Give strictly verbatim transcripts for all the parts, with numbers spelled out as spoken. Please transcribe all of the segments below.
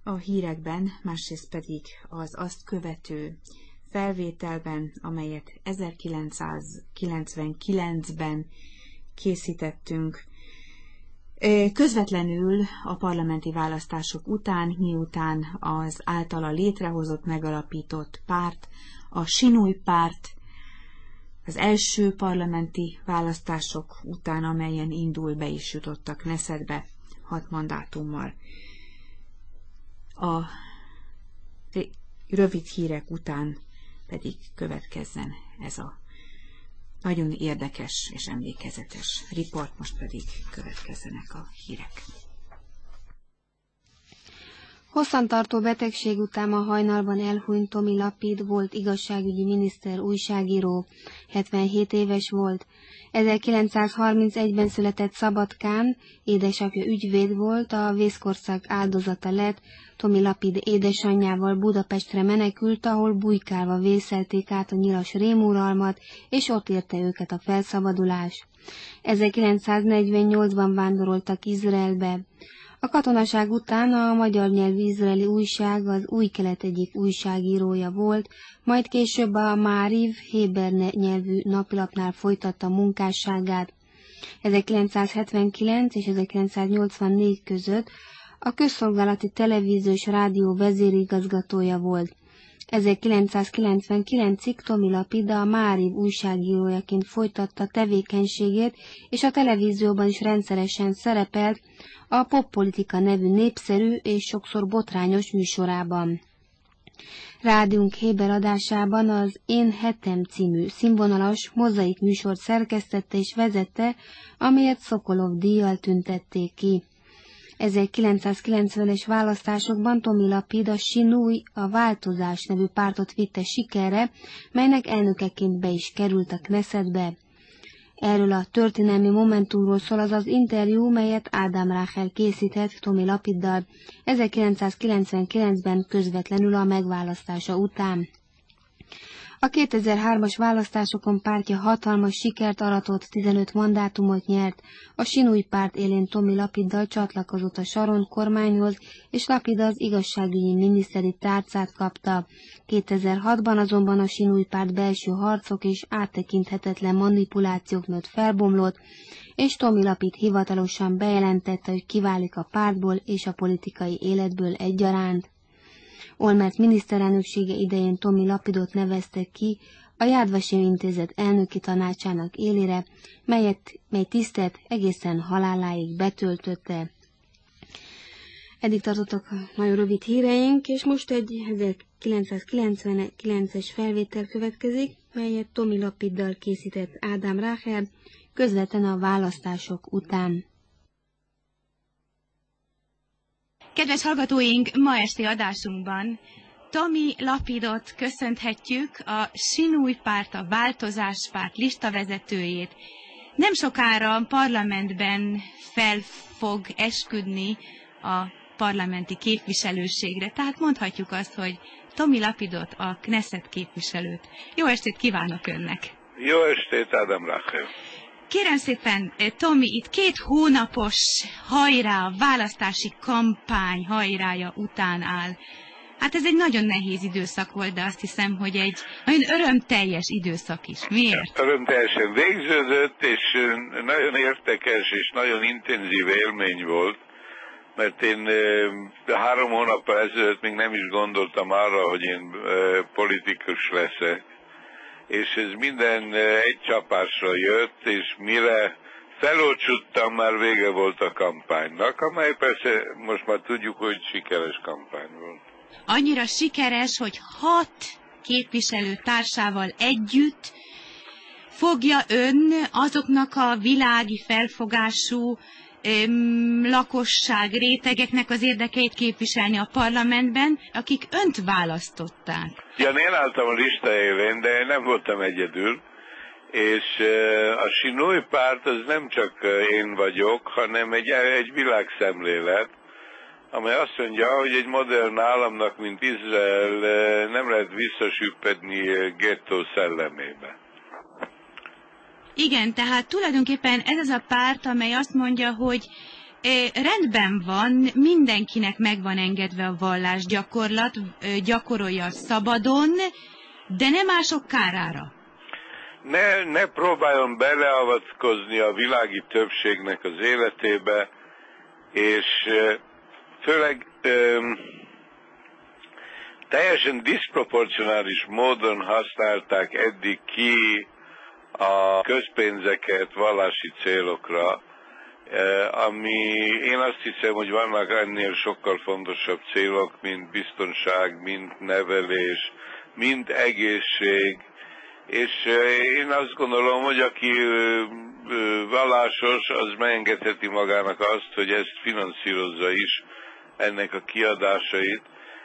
a hírekben, másrészt pedig az azt követő felvételben, amelyet ezerkilencszázkilencvenkilencben készítettünk, közvetlenül a parlamenti választások után, miután az általa létrehozott, megalapított párt, a Sinúj párt, az első parlamenti választások után, amelyen indul, be is jutott a Knessetbe hat mandátummal. A rövid hírek után pedig következzen ez a nagyon érdekes és emlékezetes riport, most pedig következzenek a hírek. Hosszantartó betegség után a hajnalban elhunyt Tomi Lapid volt igazságügyi miniszter, újságíró, hetvenhét éves volt. ezerkilencszázharmincegyben született Szabadkán, édesapja ügyvéd volt, a vészkorszak áldozata lett, Tomi Lapid édesanyjával Budapestre menekült, ahol bujkálva vészelték át a nyilas rémuralmat, és ott érte őket a felszabadulás. ezerkilencszáznegyvennyolcban vándoroltak Izraelbe. A katonaság után a magyar nyelvű izraeli újság az Új Kelet egyik újságírója volt, majd később a Máriv héber nyelvű napilapnál folytatta munkásságát. ezerkilencszázhetvenkilenc és ezerkilencszáznyolcvannégy között a közszolgálati televíziós rádió vezérigazgatója volt. ezerkilencszázkilencvenkilencig Tomi Lapid a Máriv újságírójaként folytatta tevékenységét, és a televízióban is rendszeresen szerepelt a Poppolitika nevű népszerű és sokszor botrányos műsorában. Rádiónk héber adásában az Én Hetem című színvonalas mozaik műsort szerkesztette és vezette, amelyet Szokolov díjjal tüntették ki. ezerkilencszázkilencvenes választásokban Tomi Lapid a Sinúj, a Változás nevű pártot vitte sikerre, melynek elnökeként be is került a Knessetbe. Erről a történelmi momentumról szól az az interjú, melyet Ádám Ráhel készített Tomi Lapiddal ezerkilencszázkilencvenkilencben közvetlenül a megválasztása után. A kétezer-hármas választásokon pártja hatalmas sikert aratott, tizenöt mandátumot nyert, a Sinúj párt élén Tomi Lapiddal csatlakozott a Sharon kormányhoz, és Lapid az igazságügyi miniszteri tárcát kapta. kétezer-hatban azonban a Sinúj párt belső harcok és áttekinthetetlen manipulációk miatt felbomlott, és Tomi Lapid hivatalosan bejelentette, hogy kiválik a pártból és a politikai életből egyaránt. Olmert miniszterelnöksége idején Tomi Lapidot nevezte ki a Yad Vashem intézet elnöki tanácsának élére, melyet, mely tisztet egészen haláláig betöltötte. Eddig tartottak a nagyon rövid híreink, és most egy ezerkilencszázkilencvenkilences felvétel következik, melyet Tomi Lapiddal készített Ádám Ráhel közvetlen a választások után. Kedves hallgatóink, ma esti adásunkban Tomi Lapidot köszönthetjük, a Sinúj párt, a Változás párt listavezetőjét. Nem sokára a parlamentben fel fog esküdni a parlamenti képviselőségre, tehát mondhatjuk azt, hogy Tomi Lapidot, a Knesset képviselőt. Jó estét kívánok önnek! Jó estét, Ádám Ráhel! Kérem szépen, Tomi, itt két hónapos hajrá, a választási kampány hajrája után áll. Hát ez egy nagyon nehéz időszak volt, de azt hiszem, hogy egy nagyon örömteljes időszak is. Miért? Örömteljesen végződött, és nagyon érdekes és nagyon intenzív élmény volt, mert én három hónappal ezelőtt még nem is gondoltam arra, hogy én politikus leszek. És ez minden egy csapásra jött, és mire felolcsuttam, már vége volt a kampánynak, amely persze most már tudjuk, hogy sikeres kampány volt. Annyira sikeres, hogy hat képviselő társával együtt fogja ön azoknak a világi felfogású öm, lakosság rétegeknek az érdekeit képviselni a parlamentben, akik önt választották. Ja, én álltam a lista élén, de én nem voltam egyedül, és a Sinúj párt az nem csak én vagyok, hanem egy, egy világszemlélet, amely azt mondja, hogy egy modern államnak, mint Izrael, nem lehet visszasüppedni gettó szellemébe. Igen, tehát tulajdonképpen ez az a párt, amely azt mondja, hogy Rendben van, mindenkinek meg van engedve a vallásgyakorlat, gyakorolja szabadon, de nem mások kárára. Ne, ne próbáljon beleavatkozni a világi többségnek az életébe, és főleg öm, teljesen diszproporcionális módon használták eddig ki a közpénzeket vallási célokra, ami én azt hiszem, hogy vannak ennél sokkal fontosabb célok, mint biztonság, mint nevelés, mint egészség, és én azt gondolom, hogy aki vallásos, az megengedheti magának azt, hogy ezt finanszírozza is, ennek a kiadásait.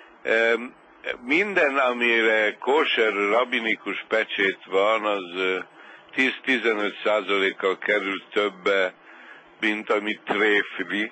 Minden, amire kóser rabinikus pecsét van, az tíz-tizenöt százalékkal kerül többe, mint amit tréfli,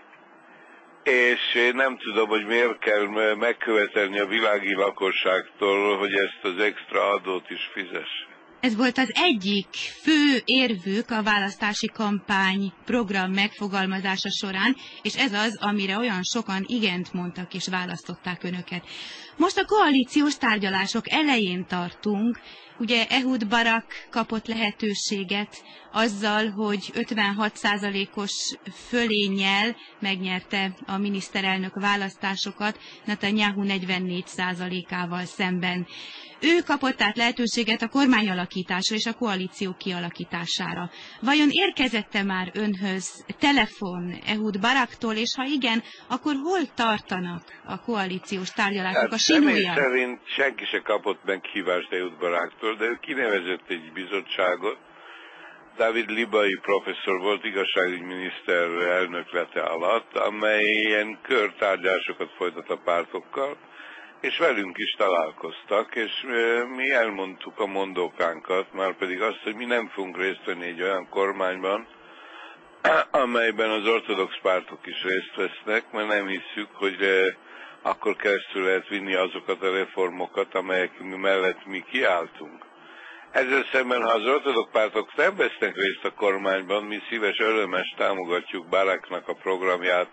és én nem tudom, hogy miért kell megkövetelni a világi lakosságtól, hogy ezt az extra adót is fizesse. Ez volt az egyik fő érvük a választási kampány program megfogalmazása során, és ez az, amire olyan sokan igent mondtak és választották önöket. Most a koalíciós tárgyalások elején tartunk. Ugye Ehud Barak kapott lehetőséget azzal, hogy ötvenhat százalékos fölénnyel megnyerte a miniszterelnök választásokat, Netanyahu negyvennégy százalékával szemben. Ő kapott át lehetőséget a kormányalakításra és a koalíció kialakítására. Vajon érkezette már önhöz telefon Ehud Baraktól, és ha igen, akkor hol tartanak a koalíciós tárgyalások hát a sinújjal? Személy szerint senki se kapott meghívást Ehud Baraktól, de ő kinevezett egy bizottságot. David Libai professzor volt igazságügyminiszter elnöklete alatt, amely ilyen körtárgyásokat folytat a pártokkal, és velünk is találkoztak, és mi elmondtuk a mondókánkat, már pedig azt, hogy mi nem fogunk részt venni egy olyan kormányban, amelyben az ortodox pártok is részt vesznek, mert nem hisszük, hogy akkor keresztül lehet vinni azokat a reformokat, amelyek mi mellett mi kiálltunk. Ezzel szemben, ha az ortodox pártok nem vesznek részt a kormányban, mi szíves örömes támogatjuk Baraknak a programját,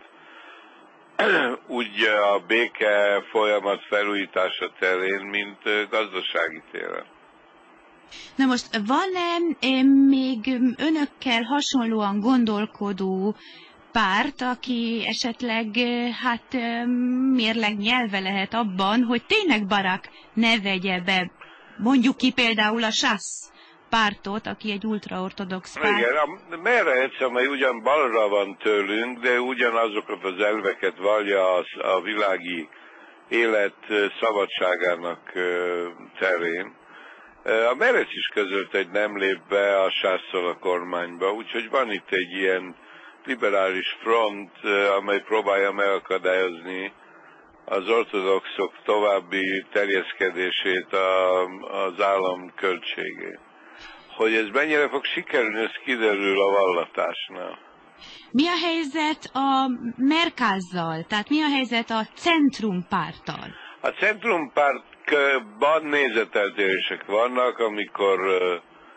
úgy a béke folyamat felújítása terén, mint gazdasági téren. Na most van-e még önökkel hasonlóan gondolkodó párt, aki esetleg hát mérleg nyelve lehet abban, hogy tényleg Barak ne vegye be, mondjuk ki például a sász pártot, aki egy ultraortodox párt. Igen, a Meretz, amely ugyan balra van tőlünk, de ugyanazokat az elveket vallja a, a világi élet szabadságának terén. A Meretz is közölt, hogy nem lép be a sásszal a kormányba, úgyhogy van itt egy ilyen liberális front, amely próbálja megakadályozni az ortodoxok további terjeszkedését a, az állam költségét. Hogy ez mennyire fog sikerülni, ez kiderül a vallatásnál. Mi a helyzet a Merkázzal, tehát mi a helyzet a centrumpárttal? A centrumpártban nézeteltérések vannak, amikor uh,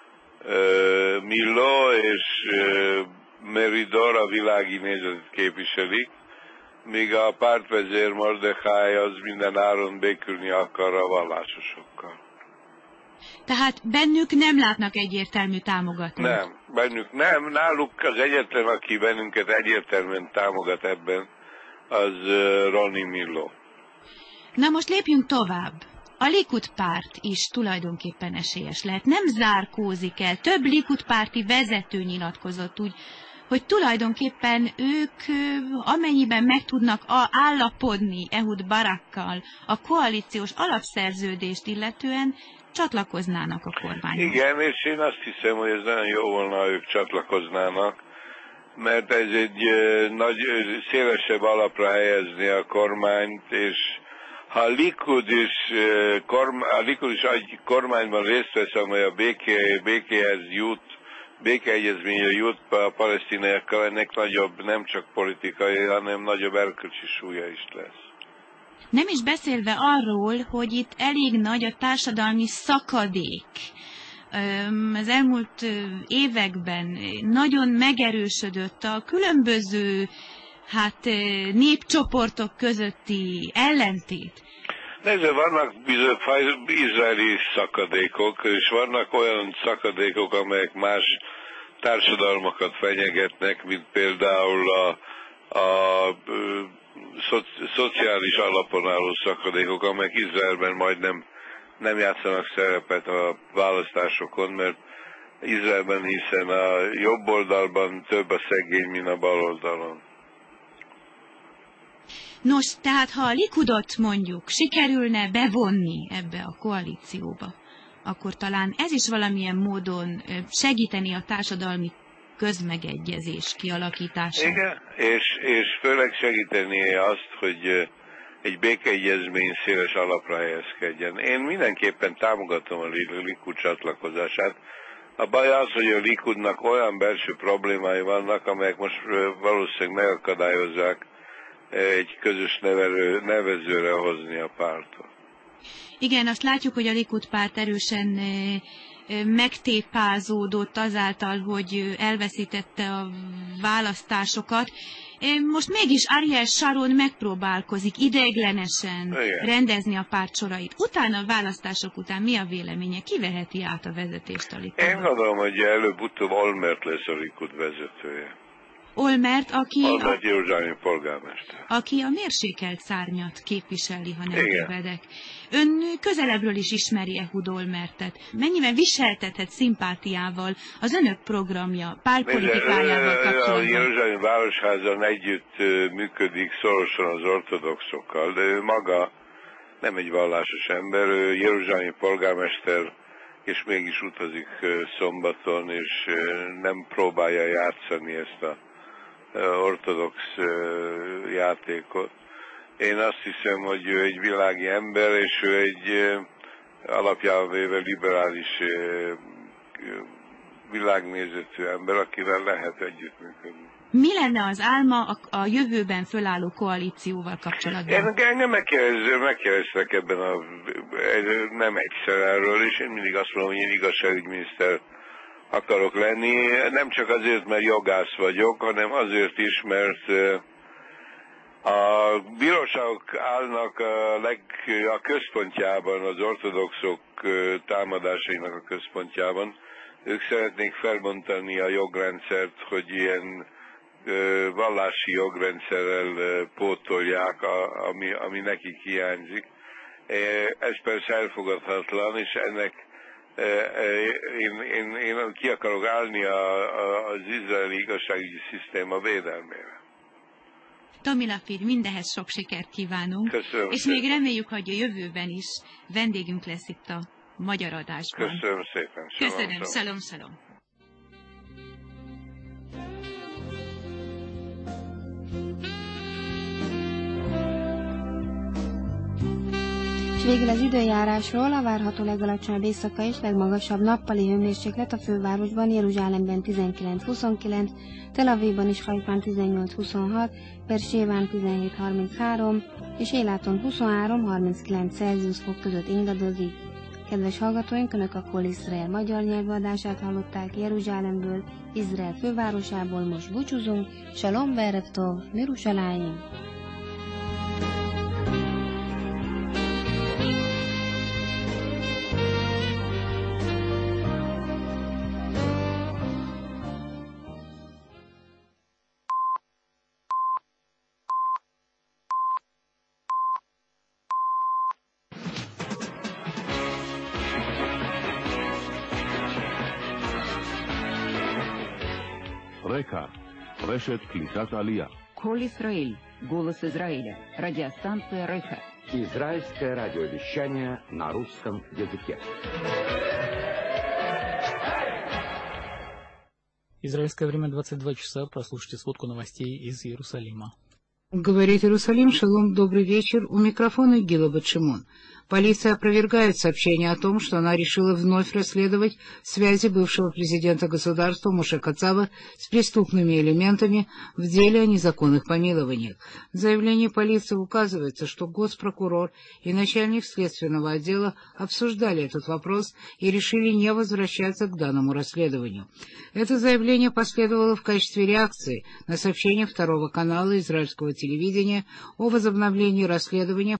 uh, Milo és uh, Meridor a világi nézetet képviselik, míg a pártvezér Mordechai az minden áron békülni akar a vallásosokkal. Tehát bennük nem látnak egyértelmű támogatást? Nem, bennük nem. Náluk az egyetlen, aki bennünket egyértelműen támogat ebben, az Roni Milo. Na most lépjünk tovább. A Likud párt is tulajdonképpen esélyes lehet. Nem zárkózik el. Több Likud párti vezető nyilatkozott úgy, hogy tulajdonképpen ők, amennyiben meg tudnak állapodni Ehud Barakkal a koalíciós alapszerződést illetően, csatlakoznának a kormányhoz. Igen, és én azt hiszem, hogy ez nagyon jó volna, ha ők csatlakoznának, mert ez egy nagy, szélesebb alapra helyezni a kormányt, és ha a Likud is, a Likud is egy kormányban részt vesz, amely a béké, békéhez jut, békeegyezményre jut a palesztinaiakkal, ennek nagyobb, nem csak politikai, hanem nagyobb erkölcsi súlya is lesz. Nem is beszélve arról, hogy itt elég nagy a társadalmi szakadék. Az elmúlt években nagyon megerősödött a különböző hát népcsoportok közötti ellentét? Nézd, vannak bizony izraeli szakadékok, és vannak olyan szakadékok, amelyek más társadalmakat fenyegetnek, mint például a, a, a szoci, szociális alapon álló szakadékok, amelyek Izraelben majdnem nem játszanak szerepet a választásokon, mert Izraelben, hiszen a jobb oldalban több a szegény, mint a bal oldalon. Nos, tehát ha a Likudot mondjuk sikerülne bevonni ebbe a koalícióba, akkor talán ez is valamilyen módon segíteni a társadalmi közmegegyezés kialakítását. Igen, és, és főleg segíteni azt, hogy egy békeegyezmény széles alapra helyezkedjen. Én mindenképpen támogatom a Likud csatlakozását. A baj az, hogy a Likudnak olyan belső problémái vannak, amelyek most valószínűleg megakadályozzák egy közös nevelő, nevezőre hozni a pártot. Igen, azt látjuk, hogy a Likud párt erősen megtépázódott azáltal, hogy elveszítette a választásokat. Most mégis Ariel Sharon megpróbálkozik ideiglenesen Igen. rendezni a párt sorait. Utána a választások után mi a véleménye? Ki veheti át a vezetést a Likudban? Én gondolom, hogy előbb-utóbb Olmert lesz a Likud vezetője. Olmert, aki, Olmert Jeruzsálemi polgármester. Aki a mérsékelt szárnyat képviseli, ha nem tévedek. Ön közelebbről is ismeri Ehud Olmertet. Mennyiben viseltethet szimpátiával az önök programja, pártpolitikájával kapcsolatban? A Jeruzsálemi Városházan együtt működik szorosan az ortodoxokkal, de ő maga nem egy vallásos ember, ő jeruzsálemi polgármester, és mégis utazik szombaton, és nem próbálja játszani ezt a ortodox játékot. Én azt hiszem, hogy ő egy világi ember, és ő egy alapjában véve liberális világnézetű ember, akivel lehet együttműködni. Mi lenne az álma a, a jövőben fölálló koalícióval kapcsolatban? Én engem megkérdeztek ebben a, nem egyszer erről, és én mindig azt mondom, hogy én igazságügyminiszter akarok lenni. Nem csak azért, mert jogász vagyok, hanem azért is, mert a bíróságok állnak a, leg, a központjában, az ortodoxok támadásainak a központjában. Ők szeretnék felbontani a jogrendszert, hogy ilyen vallási jogrendszerrel pótolják, ami, ami nekik hiányzik. Ez persze elfogadhatatlan, és ennek én, én, én ki akarok állni a, a, az izraeli igazságügyi szisztéma védelmére. Tomi Lapid, mindehez sok sikert kívánunk, Köszönöm és szépen. még reméljük, hogy a jövőben is vendégünk lesz itt a Magyar Adásban. Köszönöm szépen. Salom, Köszönöm, szalom, szalom. És végül az időjárásról: a várható legalacsonyabb éjszakai és legmagasabb nappali hőmérséklet a fővárosban, Jeruzsálemben tizenkilenc huszonkilenc, Tel Avivban és Haifán tizennyolc huszonhat, Beerséván tizenhét harminchárom és Éláton huszonhárom harminckilenc Celsius fok között ingadozik. Kedves hallgatóink, Önök a Kol Izrael magyar nyelvű adását hallották Jeruzsálemből, Izrael fővárosából. Most búcsúzunk. Shalom ve'erev tov, Mirushalayim! רקע, רשת קליטת עלייה. כל ישראל, голос Израиля, радиостанция Река. Израильское радиовещание на русском языке. Израильское время двадцать два часа. Прослушайте сводку новостей из Иерусалима. Говорит Иерусалим. Шалом, добрый вечер. У микрофона Гила Батшимон. Полиция опровергает сообщение о том, что она решила вновь расследовать связи бывшего президента государства Моше Кацава с преступными элементами в деле о незаконных помилованиях. В заявлении полиции указывается, что госпрокурор и начальник следственного отдела обсуждали этот вопрос и решили не возвращаться к данному расследованию. Это заявление последовало в качестве реакции на сообщение второго канала израильского телевидения о возобновлении расследования